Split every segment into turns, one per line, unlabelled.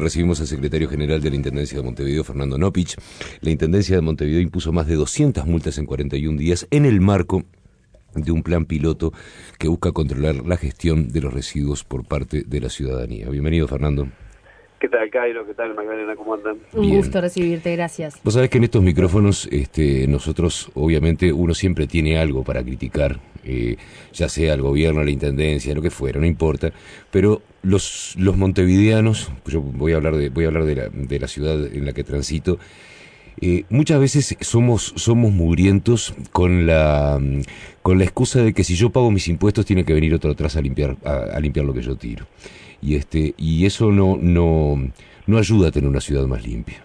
Recibimos al secretario general de la Intendencia de Montevideo, Fernando Nopich. La Intendencia de Montevideo impuso más de 200 multas en 41 días en el marco de un plan piloto que busca controlar la gestión de los residuos por parte de la ciudadanía. Bienvenido, Fernando.
¿Qué tal, Cairo? ¿Qué tal, Magdalena? ¿Cómo andan?
Un gusto recibirte, gracias.
Vos sabés que en estos micrófonos nosotros, obviamente, uno siempre tiene algo para criticar, ya sea al gobierno, a la intendencia, lo que fuera, no importa, pero los montevideanos, yo voy a hablar de la ciudad en la que transito, muchas veces somos mugrientos con la excusa de que si yo pago mis impuestos tiene que venir otro atrás a limpiar lo que yo tiro. Y eso no ayuda a tener una ciudad más limpia.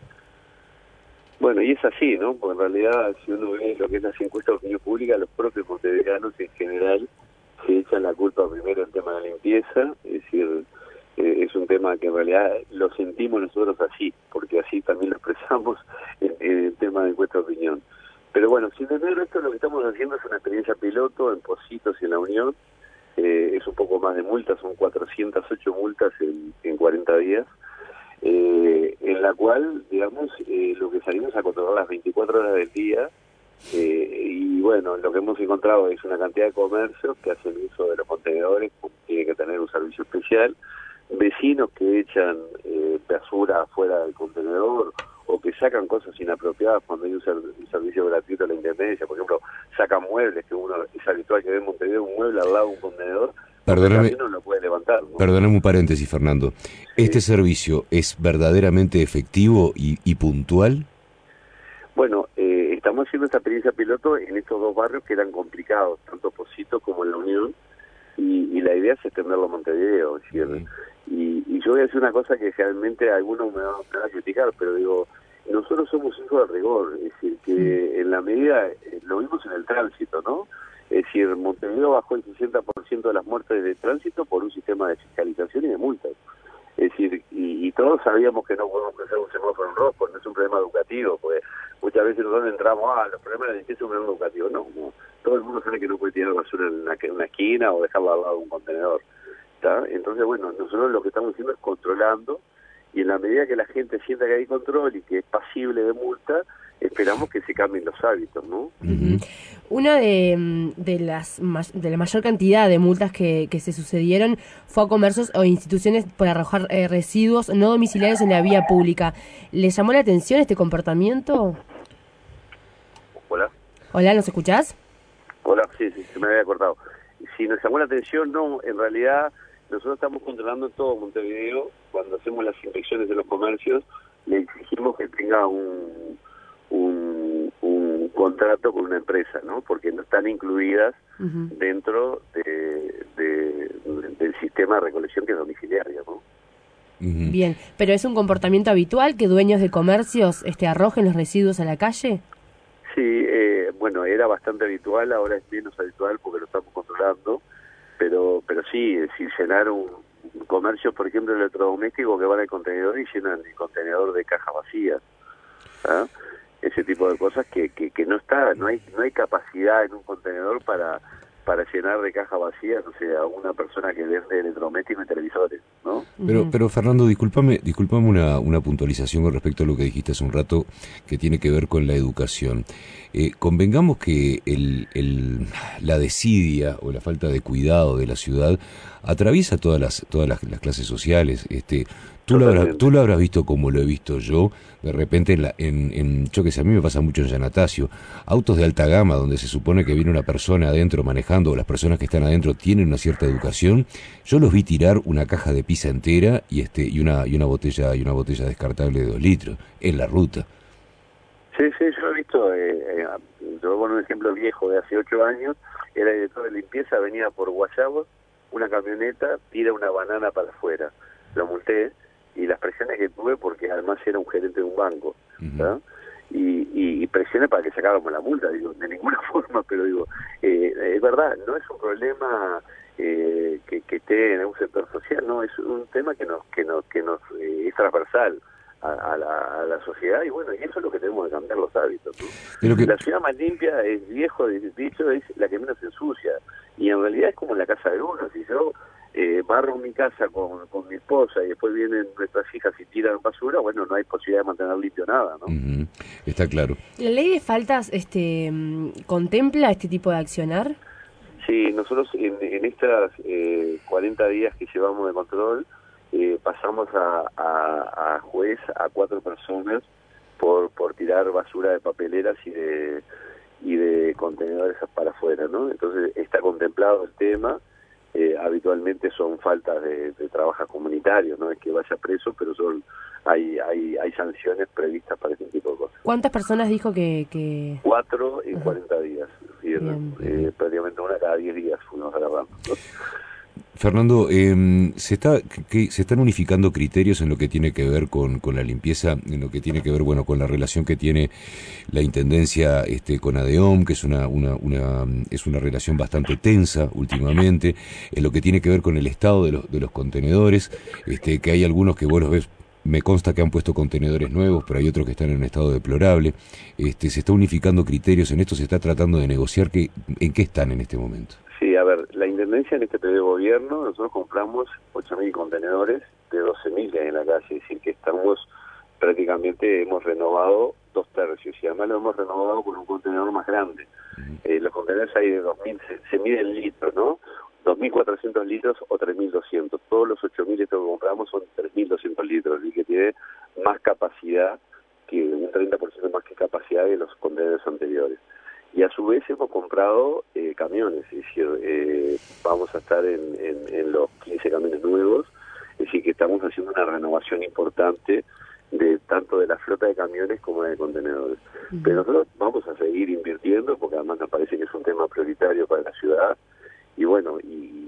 Bueno, y es así, ¿no? Porque en realidad, si uno ve lo que es las encuestas de opinión pública, los propios montevideanos en general se echan la culpa primero en tema de la limpieza, es decir, es un tema que en realidad lo sentimos nosotros así, porque así también lo expresamos en el tema de encuesta de opinión. Pero bueno, sin tener esto, lo que estamos haciendo es una experiencia piloto en Pocitos y en La Unión. Es un poco más de multas, son 408 multas en 40 días, en la cual, digamos, lo que salimos a controlar las 24 horas del día, y bueno, lo que hemos encontrado es una cantidad de comercios que hacen uso de los contenedores, tienen que tener un servicio especial, vecinos que echan basura afuera del contenedor, o que sacan cosas inapropiadas cuando hay un servicio gratuito de la Intendencia, por ejemplo, sacan muebles, que uno es habitual que ve en Montevideo un mueble al lado de un contenedor,
Perdóname,
no lo puede levantar, ¿no?
Perdóname un paréntesis, Fernando. ¿Este servicio es verdaderamente efectivo y puntual?
Bueno, estamos haciendo esta experiencia piloto en estos dos barrios que eran complicados, tanto Pocitos como en La Unión, y la idea es extenderlo a Montevideo, es decir, y yo voy a decir una cosa que realmente algunos me van a criticar, pero digo, nosotros somos hijos de rigor, es decir, que en la medida, lo vimos en el tránsito, ¿no? Es decir, Montevideo bajó el 60% de las muertes de tránsito por un sistema de fiscalización y de multas. Es decir, y todos sabíamos que no podemos hacer un semáforo en rojo, no es un problema educativo, porque muchas veces nosotros entramos, los problemas de la limpieza es un problema educativo. No, todo el mundo sabe que no puede tirar basura en una esquina o dejarla al lado de un contenedor. ¿Está? Entonces, bueno, nosotros lo que estamos haciendo es controlando, y en la medida que la gente sienta que hay control y que es pasible de multa, esperamos que se cambien los hábitos, ¿no?
Uh-huh. Una de la mayor cantidad de multas que se sucedieron fue a comercios o instituciones por arrojar residuos no domiciliarios en la vía pública. ¿Le llamó la atención este comportamiento?
Hola.
Hola, ¿nos escuchás?
Hola, sí, se me había cortado. Si nos llamó la atención, no, en realidad nosotros estamos controlando todo Montevideo. Cuando hacemos las inspecciones de los comercios, le exigimos que tenga un contrato con una empresa, ¿no? Porque no están incluidas dentro del sistema de recolección que es domiciliario, ¿no?
Bien, pero ¿es un comportamiento habitual que dueños de comercios arrojen los residuos a la calle?
Sí, bueno, era bastante habitual, ahora es menos habitual porque lo estamos controlando, pero sí, si llenar un comercio, por ejemplo, electrodoméstico que van al contenedor y llenan el contenedor de cajas vacías, ¿ah? Ese tipo de cosas que no hay capacidad en un contenedor para llenar de cajas vacías, o sea, a una persona que vende electrodomésticos y televisores, ¿no?
Pero Fernando, discúlpame una puntualización con respecto a lo que dijiste hace un rato, que tiene que ver con la educación. Convengamos que la desidia o la falta de cuidado de la ciudad atraviesa todas las clases sociales. Tú lo habrás visto como lo he visto yo, de repente yo que sé, a mí me pasa mucho en Yanatacio, autos de alta gama donde se supone que viene una persona adentro manejando, o las personas que están adentro tienen una cierta educación. Yo los vi tirar una caja de pizza entera y una botella descartable de 2 litros en la ruta.
Sí, yo lo he visto, te voy a poner un ejemplo viejo de hace 8 años, era el director de limpieza, venía por Guayabo, una camioneta, tira una banana para afuera, lo multé, y las presiones que tuve, porque además era un gerente de un banco, ¿verdad? Y presiones para que sacáramos la multa, digo, de ninguna forma, pero digo, es verdad, no es un problema que esté en un sector social, no, es un tema que nos es transversal a la sociedad, y bueno, y eso es lo que tenemos que cambiar los hábitos, ¿no? La ciudad más limpia, es viejo dicho, es la que menos se ensucia, y en realidad es como en la casa de uno. Si yo barro mi casa con mi esposa y después vienen nuestras hijas y tiran basura, bueno, no hay posibilidad de mantener limpio nada, ¿no?
Está claro.
¿La ley de faltas contempla este tipo de accionar?
Sí, nosotros en estas 40 días que llevamos de control, pasamos a juez a 4 personas por tirar basura de papeleras y de contenedores para afuera, ¿no? Entonces está contemplado el tema. Habitualmente son faltas de trabajo comunitario, no es que vaya preso, pero hay sanciones previstas para ese tipo de cosas.
¿Cuántas personas dijo que...?
4 en 40 días, ¿sí? Prácticamente una cada 10 días fuimos agarrando, ¿no?
Fernando, se están unificando criterios en lo que tiene que ver con la limpieza, en lo que tiene que ver, bueno, con la relación que tiene la Intendencia con ADEOM, que es una relación bastante tensa últimamente, en lo que tiene que ver con el estado de los contenedores, que hay algunos que vos los ves. Me consta que han puesto contenedores nuevos, pero hay otros que están en un estado deplorable. Se está unificando criterios en esto, se está tratando de negociar. ¿En qué están en este momento?
Sí, a ver, la Intendencia en este periodo de gobierno, nosotros compramos 8.000 contenedores de 12.000 que hay en la calle, es decir, que estamos prácticamente, hemos renovado 2/3, y además lo hemos renovado con un contenedor más grande. Los contenedores hay de 2.000, se miden litros, ¿no? 2.400 litros o 3.200. Todos los 8.000 estos que compramos son 3.200 litros y que tiene más capacidad, que un 30% más que capacidad de los contenedores anteriores. Y a su vez hemos comprado camiones, es decir, vamos a estar en los 15 camiones nuevos, es decir, que estamos haciendo una renovación importante de tanto de la flota de camiones como de contenedores. Pero nosotros vamos a seguir invirtiendo porque además nos parece que es un tema prioritario para la ciudad. Y bueno,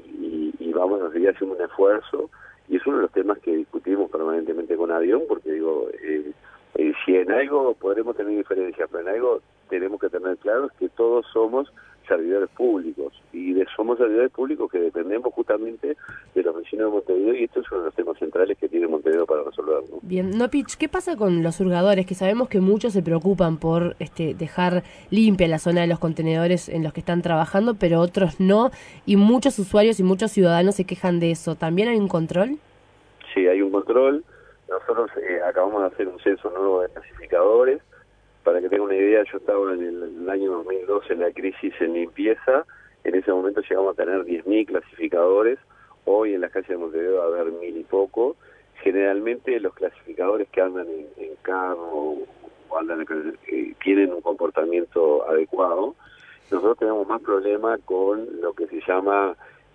y vamos a seguir haciendo un esfuerzo, y es uno de los temas que discutimos permanentemente con ADEOM, porque digo, si en algo podremos tener diferencias, pero en algo tenemos que tener claro que todos somos servidores públicos, y somos servidores públicos que dependemos justamente de los vecinos de Montevideo, y esto es uno de los temas centrales que tiene Montevideo para resolver, ¿no?
Bien, Nopich, ¿qué pasa con los hurgadores? Que sabemos que muchos se preocupan por dejar limpia la zona de los contenedores en los que están trabajando, pero otros no, y muchos usuarios y muchos ciudadanos se quejan de eso. ¿También hay un control?
Sí, hay un control. Nosotros acabamos de hacer un censo nuevo de clasificadores. Para que tenga una idea, yo estaba en el año 2012 en la crisis en limpieza. En ese momento llegamos a tener 10.000 clasificadores. Hoy en las calles de Montevideo va a haber 1.000 y poco. Generalmente los clasificadores que andan en carro o andan tienen un comportamiento adecuado. Nosotros tenemos más problema con lo que se llama,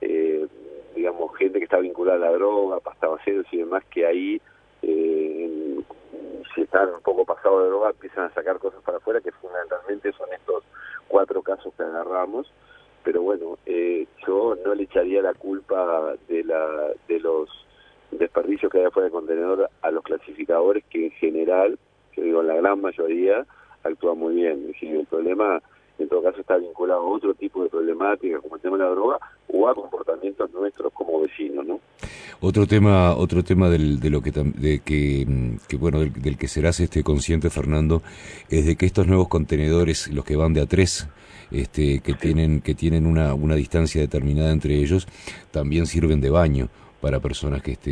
digamos, gente que está vinculada a la droga, pastabaceros y demás, que ahí si están un poco pasados de droga empiezan a sacar cosas para afuera, que fundamentalmente son estos 4 casos que agarramos. Pero bueno, yo no le echaría la culpa de los desperdicios que hay afuera del contenedor a los clasificadores, que en general, yo digo en la gran mayoría, actúan muy bien. Es decir, el problema en todo caso está vinculado a otro tipo de problemática, como el tema de la droga, o a comportamientos nuestros como vecinos, ¿no?
Otro tema del que serás consciente, Fernando, es de que estos nuevos contenedores, los que van de a 3, que tienen una distancia determinada entre ellos, también sirven de baño para personas que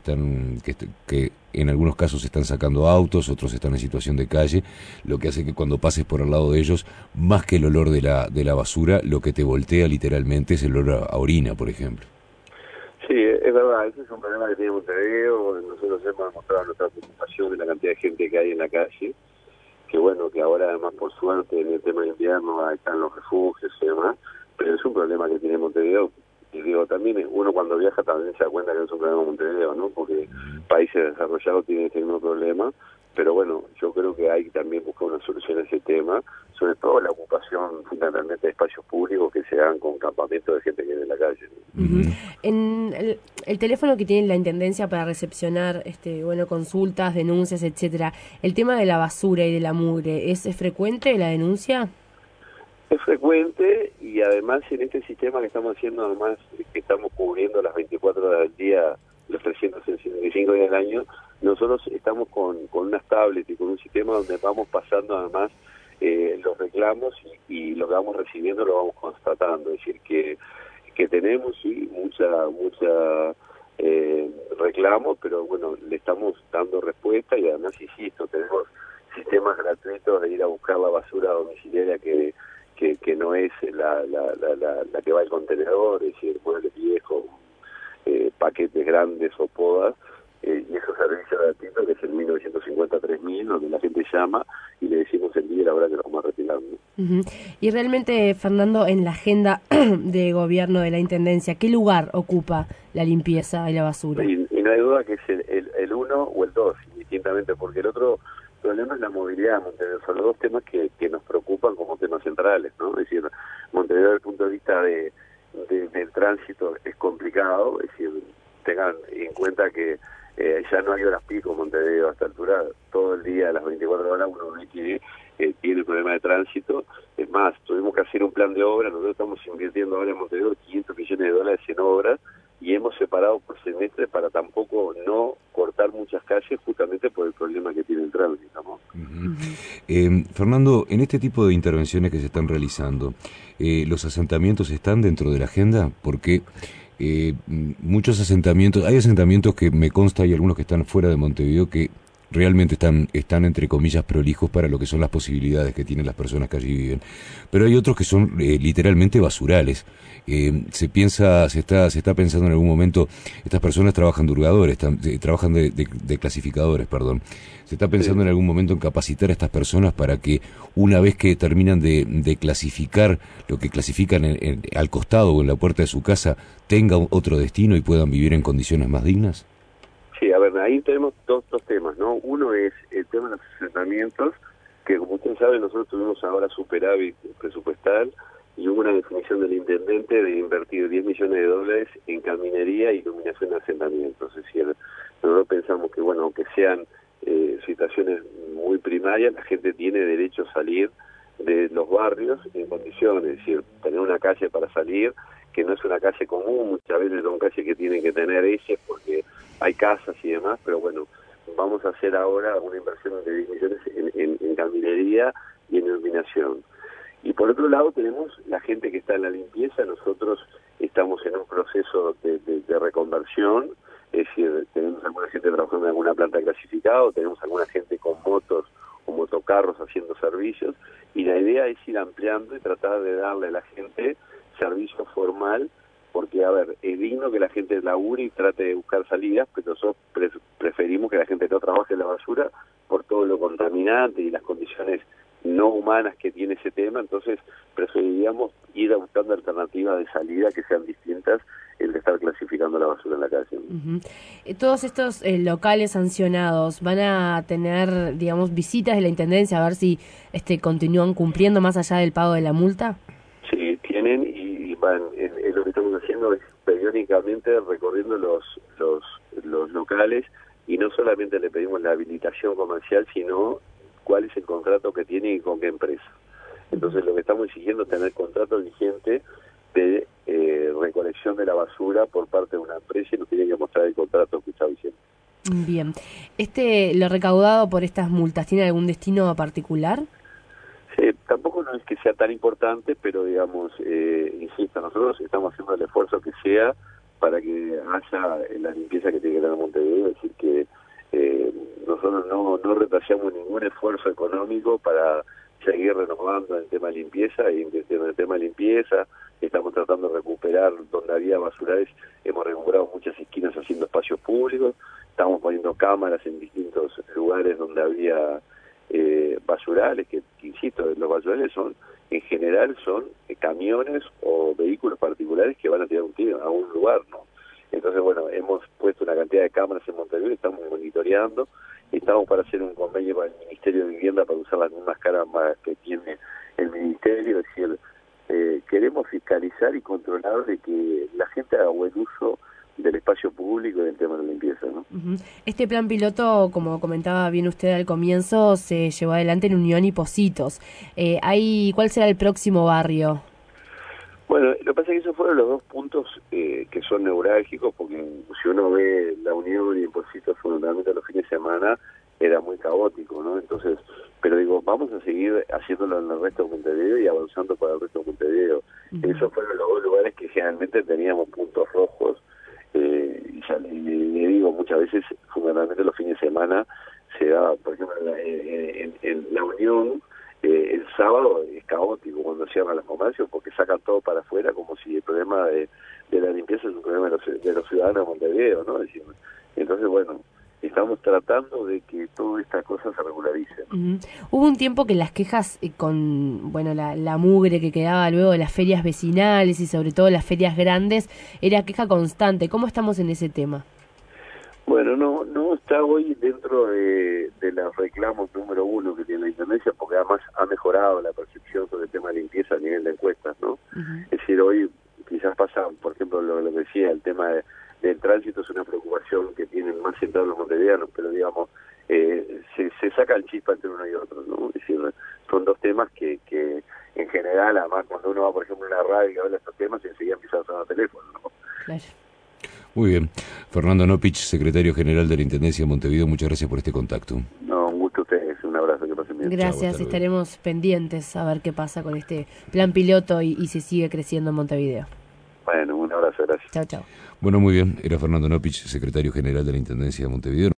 en algunos casos están sacando autos, otros están en situación de calle, lo que hace que cuando pases por al lado de ellos, más que el olor de la basura, lo que te voltea literalmente es el olor a orina, por ejemplo.
Sí, es verdad, ese es un problema que tiene Montevideo. Nosotros hemos mostrado nuestra preocupación de la cantidad de gente que hay en la calle, que bueno, que ahora además por suerte en el tema de invierno están los refugios y demás, pero es un problema que tiene Montevideo. Y digo, también uno cuando viaja también se da cuenta que no es un problema Montevideo, ¿no? Porque países desarrollados tienen este mismo problema, pero bueno, yo creo que hay que también buscar una solución a ese tema, sobre todo la ocupación fundamentalmente de espacios públicos que se hagan con campamentos de gente que vive en la calle, ¿no?
En el teléfono que tiene la Intendencia para recepcionar consultas, denuncias, etcétera, el tema de la basura y de la mugre, ¿es frecuente la denuncia?
Es frecuente, y además en este sistema que estamos haciendo, además que estamos cubriendo las 24 horas del día, los 365 días del año, nosotros estamos con unas tablets y con un sistema donde vamos pasando además los reclamos, y lo que vamos recibiendo lo vamos constatando. Es decir, que que tenemos, sí, mucha reclamo, pero bueno, le estamos dando respuesta y además, insisto, tenemos sistemas gratuitos de ir a buscar la basura domiciliaria que no es la que va al contenedor, es decir, muebles viejos, paquetes grandes o podas, y esos servicios gratuitos que es el 1950-3000, donde la gente llama y le decimos el día y la hora que lo vamos a retirar, ¿no?
Uh-huh. Y realmente, Fernando, en la agenda de gobierno de la Intendencia, ¿qué lugar ocupa la limpieza y la basura?
Y no hay duda que es el uno o el dos, indistintamente, porque el otro problema es la movilidad de Montevideo. Son los dos temas que nos preocupan como temas centrales, ¿no? Es decir, Montevideo desde el punto de vista del tránsito es complicado, es decir, tengan en cuenta que ya no hay horas pico en Montevideo a esta altura, todo el día, a las 24 horas, uno ve que tiene problema de tránsito. Es más, tuvimos que hacer un plan de obra, nosotros estamos invirtiendo ahora en Montevideo $500 millones en obras, y hemos separado por semestre para tampoco no cortar muchas calles justamente por el problema que tiene el tránsito, ¿no?
Fernando, en este tipo de intervenciones que se están realizando, ¿los asentamientos están dentro de la agenda? Porque muchos asentamientos, hay asentamientos que me consta, hay algunos que están fuera de Montevideo que realmente están entre comillas prolijos para lo que son las posibilidades que tienen las personas que allí viven, pero hay otros que son literalmente basurales. Se está pensando en algún momento, estas personas trabajan de hurgadores, trabajan de clasificadores, perdón. Se está pensando en algún momento en capacitar a estas personas para que una vez que terminan de clasificar lo que clasifican al costado o en la puerta de su casa, tengan otro destino y puedan vivir en condiciones más dignas.
Sí, a ver, ahí tenemos dos temas, ¿no? Uno es el tema de los asentamientos, que como ustedes saben, nosotros tuvimos ahora superávit presupuestal y hubo una definición del intendente de invertir $10 millones en caminería y iluminación de asentamientos. Es decir, nosotros pensamos que, bueno, aunque sean situaciones muy primarias, la gente tiene derecho a salir de los barrios en condiciones, es decir, tener una calle para salir, que no es una calle común, muchas veces son calles que tienen que tener ejes porque hay casas y demás, pero bueno, vamos a hacer ahora una inversión de 10 millones en caminería y en iluminación. Y por otro lado tenemos la gente que está en la limpieza. Nosotros estamos en un proceso de reconversión, es decir, tenemos alguna gente trabajando en alguna planta clasificada, tenemos alguna gente con motos o motocarros haciendo servicios, y la idea es ir ampliando y tratar de darle a la gente servicio formal, porque, a ver, es digno que la gente labure y trate de buscar salidas, pero nosotros preferimos que la gente no trabaje en la basura por todo lo contaminante y las condiciones no humanas que tiene ese tema. Entonces preferiríamos ir buscando alternativas de salida que sean distintas el de estar clasificando la basura en la calle.
Uh-huh. Todos estos locales sancionados van a tener, digamos, visitas de la Intendencia a ver si continúan cumpliendo más allá del pago de la multa.
Sí, tienen y van, lo que estamos haciendo es periódicamente recorriendo los locales, y no solamente le pedimos la habilitación comercial, sino cuál es el contrato que tiene y con qué empresa. Entonces lo que estamos exigiendo es tener contrato vigente de recolección de la basura por parte de una empresa, y nos tiene que mostrar el contrato que está vigente.
Bien. ¿Lo recaudado por estas multas tiene algún destino particular?
Tampoco no es que sea tan importante, pero digamos, insisto, nosotros estamos haciendo el esfuerzo que sea para que haya la limpieza que tiene que tener Montevideo. Es decir, que nosotros no retrasamos ningún esfuerzo económico para seguir renovando el tema de limpieza e invirtiendo en el tema de limpieza. Estamos tratando de recuperar donde había basurales, hemos recuperado muchas esquinas haciendo espacios públicos, estamos poniendo cámaras en distintos lugares donde había basurales, que insisto, los basurales son, en general, son camiones o vehículos particulares que van a tirar a un lugar, ¿no? Entonces, bueno, hemos puesto una cantidad de cámaras en Montevideo, estamos monitoreando, estamos para hacer un convenio con el Ministerio de Vivienda para usar las mismas cámaras que tiene el Ministerio. Es decir, queremos fiscalizar y controlar de que la gente haga buen uso del espacio público y del tema de la limpieza, ¿no?
Uh-huh. Este plan piloto, como comentaba bien usted al comienzo, se llevó adelante en Unión y Pocitos. ¿Cuál será el próximo barrio?
Bueno, lo que pasa es que esos fueron los dos puntos que son neurálgicos, porque si uno ve la Unión y Pocitos, fundamentalmente los fines de semana, era muy caótico, ¿no? Entonces, pero digo, vamos a seguir haciéndolo en el resto de Montevideo y avanzando para el resto de Montevideo. Esos fueron los dos lugares que generalmente teníamos puntos rojos, y ya le digo, muchas veces, fundamentalmente los fines de semana, se da, por ejemplo, en La Unión, el sábado es caótico cuando cierran los comercios porque sacan todo para afuera como si el problema de la limpieza es un problema de los ciudadanos de Montevideo, ¿no? Es decir, entonces, bueno, estamos tratando de que todas estas cosas se regularicen.
Hubo un tiempo que las quejas con, bueno, la mugre que quedaba luego de las ferias vecinales y sobre todo las ferias grandes, era queja constante. ¿Cómo estamos en ese tema?
Bueno, no está hoy dentro de los reclamos número uno que tiene la Intendencia, porque además ha mejorado la percepción sobre el tema de limpieza a nivel de encuestas, ¿no? Es decir, hoy quizás pasa, por ejemplo, lo que decía, el tema del tránsito es una preocupación que tienen más centrados los montevideanos, pero digamos, se saca el chispa entre uno y otro, ¿no? Es decir, son dos temas que en general, además cuando uno va, por ejemplo, a una radio y habla de estos temas, enseguida empieza a sonar teléfono, ¿no?
Claro.
Muy bien. Fernando Nopich, secretario general de la Intendencia de Montevideo, muchas gracias por este contacto.
No, un gusto a ustedes, un abrazo, que pasen bien.
Gracias,
Chau,
estaremos pendientes a ver qué pasa con este plan piloto y si sigue creciendo en Montevideo.
Bueno, un abrazo, gracias.
Chao, chao.
Bueno, muy bien. Era Fernando Nopich, secretario general de la Intendencia de Montevideo.